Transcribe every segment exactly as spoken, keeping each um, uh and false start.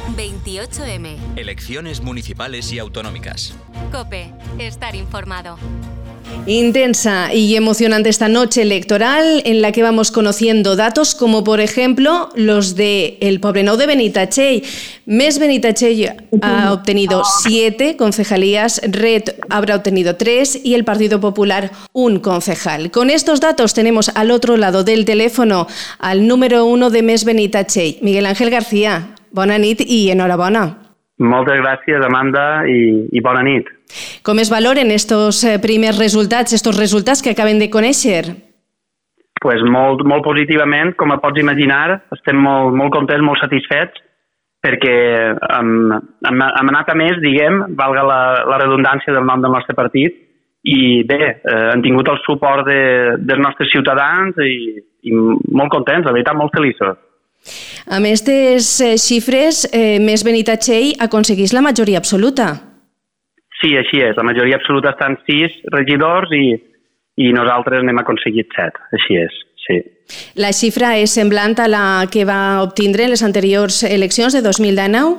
veintiocho eme. Elecciones municipales y autonómicas. COPE. Estar informado. Intensa y emocionante esta noche electoral en la que vamos conociendo datos como por ejemplo los de el Poblenou de Benitatxell. Més Benitatxell ha obtenido siete concejalías, Red habrá obtenido tres y el Partido Popular un concejal. Con estos datos tenemos al otro lado del teléfono al número uno de Més Benitatxell, Miguel Ángel García. Bona nit i enhorabona. Moltes gràcies, Amanda, i, i bona nit. Com es valoren estos primers resultats, estos resultats que acaben de conèixer? Pues molt, molt positivament, com et pots imaginar, estem molt, molt contents, molt satisfets, perquè hem, hem, hem anat a més, diguem, valga la, la redundància del nom del nostre partit, i bé, eh, han tingut el suport de, dels nostres ciutadans i, i molt contents, la veritat, molt feliços. Amb aquestes xifres, eh, Més Benitatxell aconseguís la majoria absoluta. Sí, així és. La majoria absoluta estan sis regidors i, i nosaltres n'hem aconseguit set. Així és, sí. La xifra és semblant a la que va obtindre en les anteriors eleccions de dos mil dinou?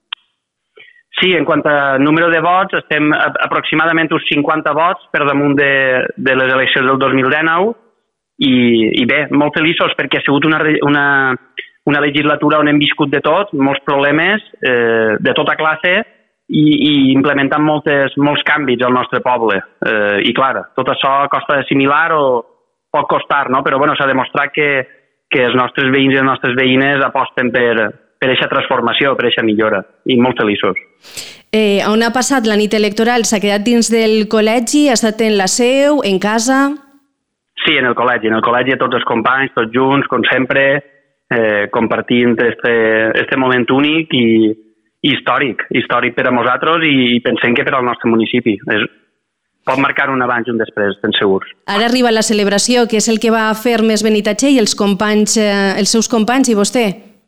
Sí, en quant a número de vots, estem aproximadament uns cinquanta vots per damunt de, de les eleccions del dos mil dinou i, i bé, molt feliços perquè ha sigut una, una, una legislatura on hem viscut de tot, molts problemes eh, de tota classe, I, i implementant moltes, molts canvis al nostre poble. Eh, I clar, tot això costa d'assimilar o pot costar, no? Però bueno, s'ha demostrat que, que els nostres veïns i les nostres veïnes aposten per, per aquesta transformació, per aquesta millora, i molt feliços. Eh, on ha passat la nit electoral? S'ha quedat dins del col·legi? Ha estat en la seu, en casa? Sí, en el col·legi, en el col·legi tots els companys, tots junts, com sempre, eh, compartint este, este moment únic i històric, històric per a nosaltres i pensem que per al nostre municipi. És, pot marcar un abans i un després, ben segurs. Ara arriba la celebració, que és el que va fer Més Benitatxell, els companys, eh, els seus companys i vostè?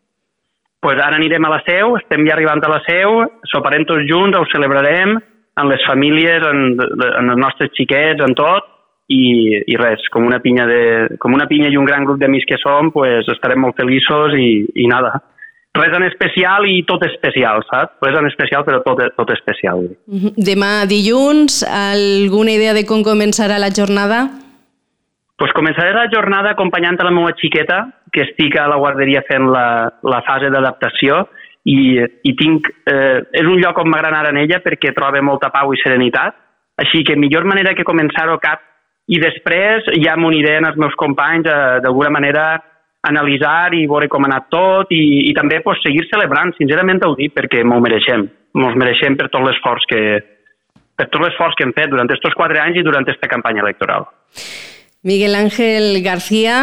Pues ara anirem a la seu, estem ja arribant a la seu, soparem tots junts, ho celebrarem amb les famílies, amb, amb els nostres xiquets, amb tot, i, i res, com una pinya de, com una pinya i un gran grup d'amics que som, pues estarem molt feliços i, i nada. Res en especial i tot especial, saps? Res en especial, però tot, tot especial. Demà dilluns, alguna idea de com començarà la jornada? Pues començaré la jornada acompanyant a la meva xiqueta, que estic a la guarderia fent la, la fase d'adaptació, i, i tinc, eh, és un lloc on m'agrada anar en ella perquè trobo molta pau i serenitat, així que millor manera que començar-ho cap, i després ja m'uniré als meus companys eh, d'alguna manera analitzar i veure com ha anat tot i, i també pues, seguir celebrant, sincerament ho dic, perquè m'ho mereixem. M'ho mereixem per tot l'esforç que, per tot l'esforç que hem fet durant aquests quatre anys i durant aquesta campanya electoral. Miguel Ángel García,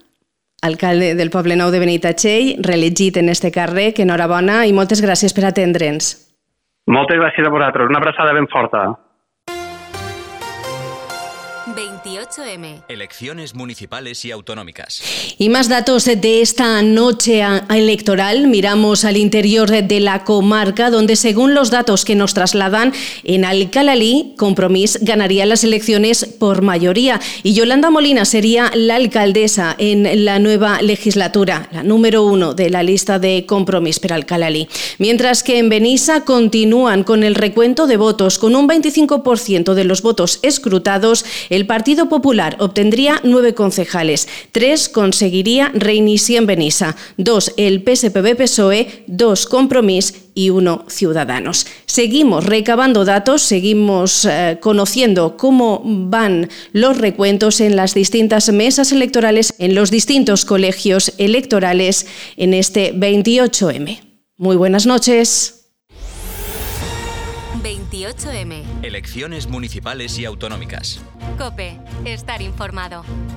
alcalde del Poblenou de Benitatxell, reelegit en este càrrec, enhorabona i moltes gràcies per atendre'ns. Moltes gràcies a vosaltres, una abraçada ben forta. veintiocho eme. Elecciones municipales y autonómicas. Y más datos de esta noche electoral. Miramos al interior de la comarca, donde según los datos que nos trasladan en Alcalalí, Compromís ganaría las elecciones por mayoría y Yolanda Molina sería la alcaldesa en la nueva legislatura, la número uno de la lista de Compromís per Alcalalí. Mientras que en Benissa continúan con el recuento de votos. Con un veinticinco por ciento de los votos escrutados, el Partido Popular obtendría nueve concejales, tres conseguiría Reinici en Benissa, dos el P S P B P S O E, dos Compromís y uno Ciudadanos. Seguimos recabando datos, seguimos eh, conociendo cómo van los recuentos en las distintas mesas electorales, en los distintos colegios electorales en este veintiocho eme. Muy buenas noches. veintiocho eme. Elecciones municipales y autonómicas. COPE. Estar informado.